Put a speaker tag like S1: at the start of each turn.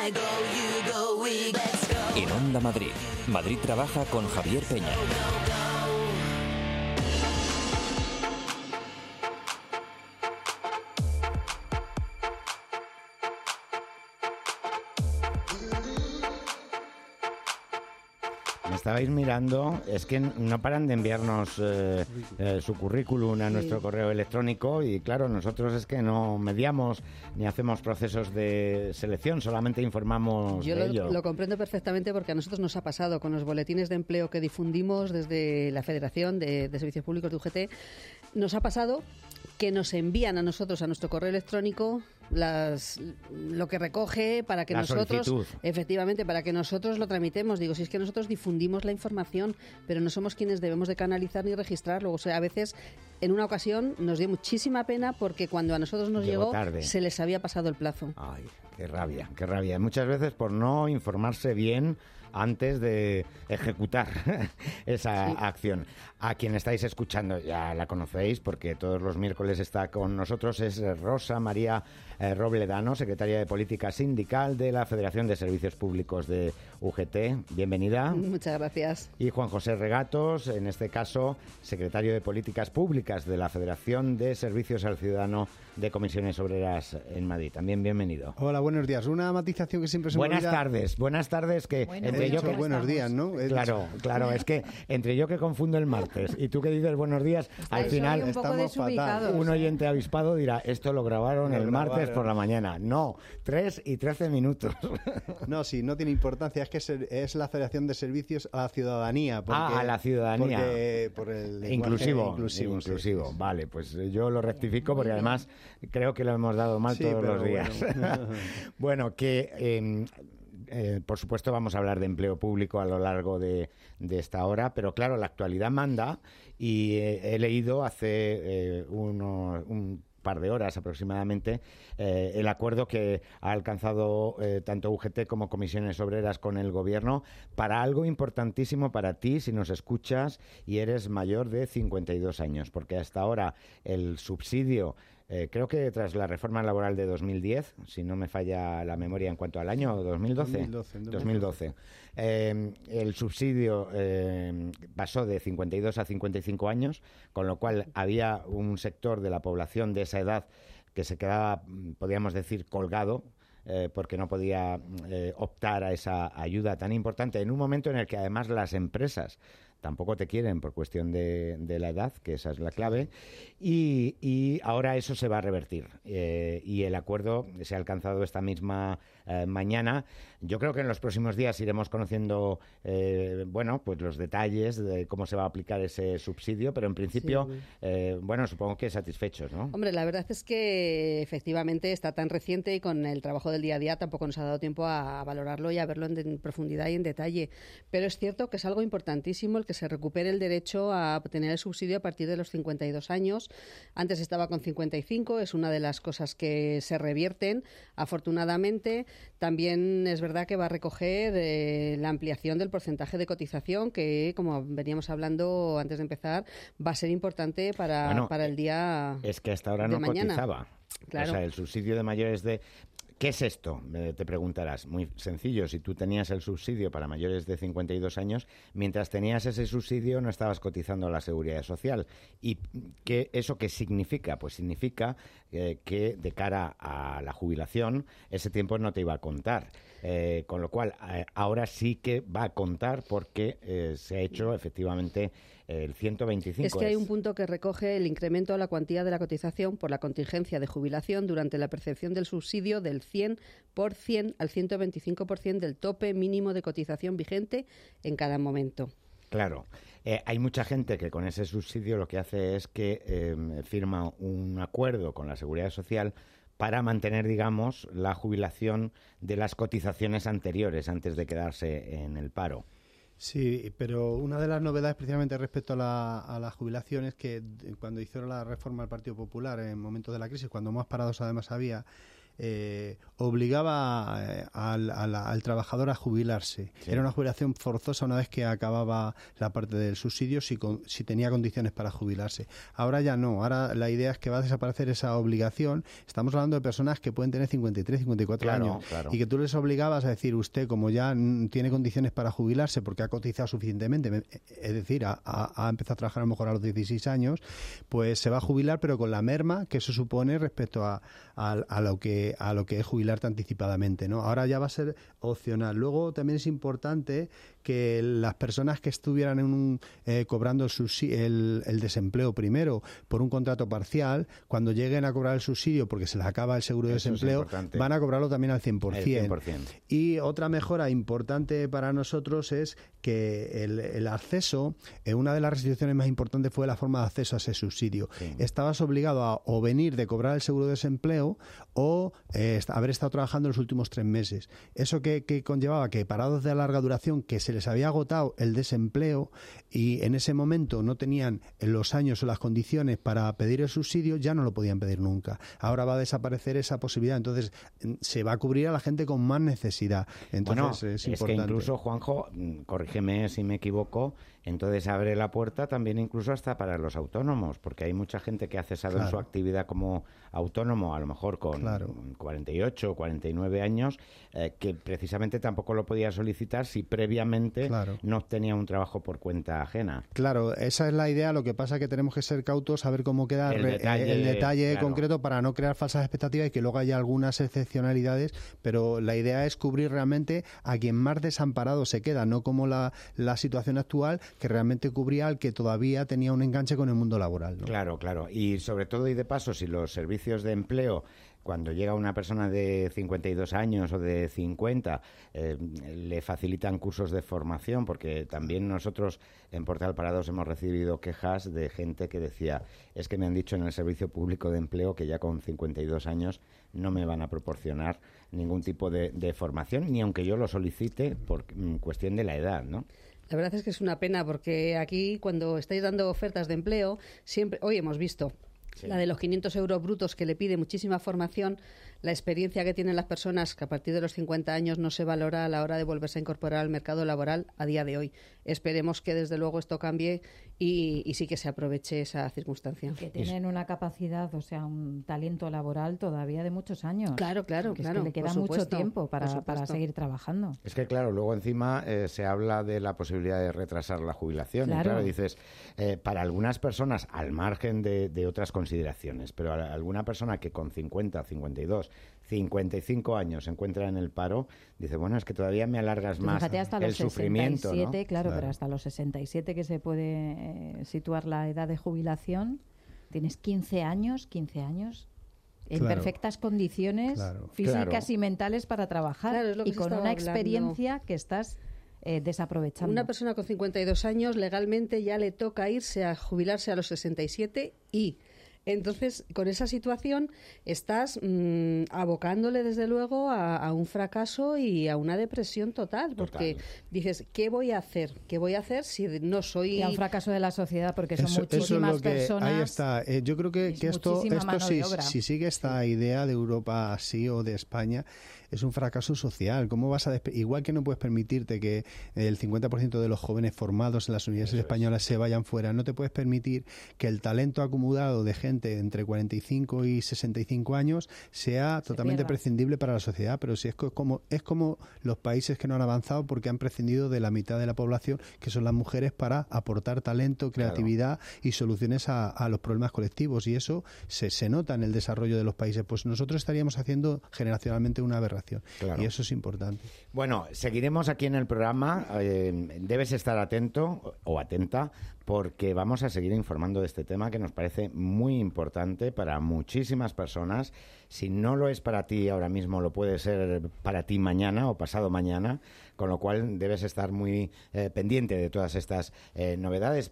S1: En Onda Madrid, Madrid trabaja con Javier Peña.
S2: Me estabais mirando, es que no paran de enviarnos su currículum a nuestro correo electrónico y claro, nosotros es que no mediamos ni hacemos procesos de selección, solamente informamos de ello.
S3: Yo lo comprendo perfectamente porque a nosotros nos ha pasado con los boletines de empleo que difundimos desde la Federación de Servicios Públicos de UGT, nos ha pasado que nos envían a nosotros, a nuestro correo electrónico, lo que recoge para que nosotros, efectivamente, para que nosotros lo tramitemos. Digo, si es que nosotros difundimos la información, pero no somos quienes debemos de canalizar ni registrarlo. O sea, a veces, en una ocasión, nos dio muchísima pena porque cuando a nosotros nos llegó tarde. Se les había pasado el plazo.
S2: Ay, qué rabia, qué rabia. Muchas veces por no informarse bien antes de ejecutar esa acción. A quien estáis escuchando ya la conocéis porque todos los miércoles está con nosotros, es Rosa María Robledano, secretaria de Política Sindical de la Federación de Servicios Públicos de UGT. Bienvenida.
S3: Muchas gracias.
S2: Y Juan José Regatos, en este caso, secretario de Políticas Públicas de la Federación de Servicios al Ciudadano de Comisiones Obreras en Madrid. También bienvenido.
S4: Hola, buenos días. Una matización que siempre se me olvida.
S2: Buenas tardes, que entre yo que
S4: buenos días, ¿no?
S2: Claro, es que entre yo que confundo el martes y tú que dices buenos días, al final
S3: estamos fatal.
S2: Un oyente avispado dirá, esto lo grabaron el martes por la mañana. No, 3:13.
S4: No, sí, no tiene importancia, es que es la Federación de Servicios a la Ciudadanía.
S2: A la ciudadanía.
S4: Por el
S2: inclusivo.
S4: Sí.
S2: Vale, pues yo lo rectifico porque además creo que lo hemos dado mal todos los días. Bueno, que... por supuesto vamos a hablar de empleo público a lo largo de esta hora, pero claro, la actualidad manda y he leído hace un par de horas aproximadamente el acuerdo que ha alcanzado tanto UGT como Comisiones Obreras con el Gobierno para algo importantísimo para ti si nos escuchas y eres mayor de 52 años, porque hasta ahora el subsidio creo que tras la reforma laboral de 2010, si no me falla la memoria en cuanto al año, 2012. El subsidio pasó de 52 a 55 años, con lo cual había un sector de la población de esa edad que se quedaba, podríamos decir, colgado, porque no podía optar a esa ayuda tan importante en un momento en el que además las empresas tampoco te quieren por cuestión de la edad, que esa es la clave, y ahora eso se va a revertir. Y el acuerdo se ha alcanzado esta misma mañana. Yo creo que en los próximos días iremos conociendo, pues los detalles de cómo se va a aplicar ese subsidio, pero en principio, supongo que satisfechos, ¿no?
S3: Hombre, la verdad es que efectivamente está tan reciente y con el trabajo del día a día tampoco nos ha dado tiempo a valorarlo y a verlo en profundidad y en detalle. Pero es cierto que es algo importantísimo el que se recupere el derecho a obtener el subsidio a partir de los 52 años. Antes estaba con 55, es una de las cosas que se revierten, afortunadamente. También es verdad que va a recoger la ampliación del porcentaje de cotización que, como veníamos hablando antes de empezar, va a ser importante para el día
S2: es que hasta ahora no
S3: mañana.
S2: Cotizaba.
S3: Claro.
S2: O sea, el subsidio de mayores de... ¿Qué es esto? Te preguntarás. Muy sencillo. Si tú tenías el subsidio para mayores de 52 años, mientras tenías ese subsidio no estabas cotizando a la Seguridad Social. ¿Y eso qué significa? Pues significa que de cara a la jubilación ese tiempo no te iba a contar. Con lo cual, ahora sí que va a contar porque se ha hecho efectivamente el 125.
S3: Es que hay un punto que recoge el incremento a la cuantía de la cotización por la contingencia de jubilación durante la percepción del subsidio del 100% al 125% del tope mínimo de cotización vigente en cada momento.
S2: Claro. Hay mucha gente que con ese subsidio lo que hace es que firma un acuerdo con la Seguridad Social para mantener, digamos, la jubilación de las cotizaciones anteriores antes de quedarse en el paro.
S4: Sí, pero una de las novedades precisamente respecto a la jubilación es que cuando hicieron la reforma del Partido Popular en momentos de la crisis, cuando más parados además había, obligaba al trabajador a jubilarse. Sí. Era una jubilación forzosa una vez que acababa la parte del subsidio, si tenía condiciones para jubilarse. Ahora ya no. Ahora la idea es que va a desaparecer esa obligación. Estamos hablando de personas que pueden tener 53, 54 años. Claro. Y que tú les obligabas a decir, usted, como ya tiene condiciones para jubilarse porque ha cotizado suficientemente, es decir, ha empezado a trabajar a lo mejor a los 16 años, pues se va a jubilar, pero con la merma que eso supone respecto a lo que es jubilarte anticipadamente, ¿no? Ahora ya va a ser opcional. Luego también es importante que las personas que estuvieran cobrando el desempleo primero por un contrato parcial, cuando lleguen a cobrar el subsidio porque se les acaba el seguro de desempleo, van a cobrarlo también al 100%. Y otra mejora importante para nosotros es que el acceso, una de las restricciones más importantes fue la forma de acceso a ese subsidio. Sí. Estabas obligado a o venir de cobrar el seguro de desempleo o haber estado trabajando los últimos 3 meses. Eso que conllevaba que parados de larga duración, que se les había agotado el desempleo y en ese momento no tenían los años o las condiciones para pedir el subsidio, ya no lo podían pedir nunca. Ahora va a desaparecer esa posibilidad. Entonces se va a cubrir a la gente con más necesidad. Entonces es importante.
S2: Que incluso, Juanjo, corrígeme si me equivoco, entonces abre la puerta también incluso hasta para los autónomos, porque hay mucha gente que ha cesado en su actividad como autónomo, a lo mejor con 48 o 49 años, que precisamente tampoco lo podía solicitar si previamente no obtenía un trabajo por cuenta ajena.
S4: Claro, esa es la idea. Lo que pasa es que tenemos que ser cautos a ver cómo queda el detalle concreto para no crear falsas expectativas y que luego haya algunas excepcionalidades, pero la idea es cubrir realmente a quien más desamparado se queda, no como la situación actual, que realmente cubría al que todavía tenía un enganche con el mundo laboral, ¿no?
S2: Claro. Y sobre todo, y de paso, si los servicios de empleo, cuando llega una persona de 52 años o de 50, le facilitan cursos de formación, porque también nosotros en Portal Parados hemos recibido quejas de gente que decía, es que me han dicho en el Servicio Público de Empleo que ya con 52 años no me van a proporcionar ningún tipo de formación, ni aunque yo lo solicite por cuestión de la edad, ¿no?
S3: La verdad es que es una pena, porque aquí cuando estáis dando ofertas de empleo, siempre, hoy hemos visto la de los 500 euros brutos, que le pide muchísima formación. La experiencia que tienen las personas que a partir de los 50 años no se valora a la hora de volverse a incorporar al mercado laboral a día de hoy. Esperemos que desde luego esto cambie y sí que se aproveche esa circunstancia.
S5: Que tienen una capacidad, o sea, un talento laboral todavía de muchos años.
S3: Claro.
S5: Es que le queda mucho tiempo para seguir trabajando.
S2: Es que claro, luego encima se habla de la posibilidad de retrasar la jubilación. Y claro, dices, para algunas personas, al margen de otras consideraciones, pero a alguna persona que con 50, 52, 55 años se encuentra en el paro, dice, bueno, es que todavía me alargas más el sufrimiento,
S5: 67,
S2: ¿no?
S5: Claro, pero hasta los 67 que se puede situar la edad de jubilación, tienes 15 años en perfectas condiciones físicas y mentales para trabajar, y con una experiencia que estás desaprovechando.
S3: Una persona con 52 años legalmente ya le toca irse a jubilarse a los 67 y... Entonces, con esa situación estás abocándole, desde luego, a un fracaso y a una depresión total, porque dices, ¿qué voy a hacer? ¿Qué voy a hacer si no soy...?
S5: Y a un fracaso de la sociedad, porque son muchísimas personas.
S4: Ahí está. Yo creo que esto si sigue esta idea de Europa así o de España, es un fracaso social. ¿Cómo vas a igual que no puedes permitirte que el 50% de los jóvenes formados en las universidades españolas se vayan fuera, no te puedes permitir que el talento acumulado de gente entre 45 y 65 años sea totalmente prescindible para la sociedad? Pero si es como los países que no han avanzado porque han prescindido de la mitad de la población, que son las mujeres, para aportar talento, creatividad y soluciones a los problemas colectivos, y eso se nota en el desarrollo de los países. Pues nosotros estaríamos haciendo generacionalmente una aberración. Y eso es importante.
S2: Bueno, seguiremos aquí en el programa. Debes estar atento o atenta, porque vamos a seguir informando de este tema que nos parece muy importante para muchísimas personas. Si no lo es para ti ahora mismo, lo puede ser para ti mañana o pasado mañana, con lo cual debes estar muy pendiente de todas estas novedades.